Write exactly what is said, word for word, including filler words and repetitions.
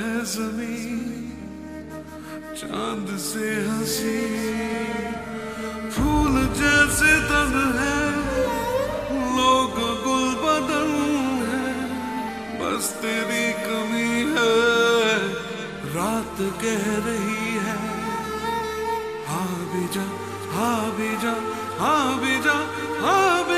है ज़मीं चांद से हंसी, फूल जैसे तन है लोग गुल बदन है, बस तेरी कमी है रात कह रही है। हाँ भी जा हाँ भी जा हाँ भी जा हाँ भी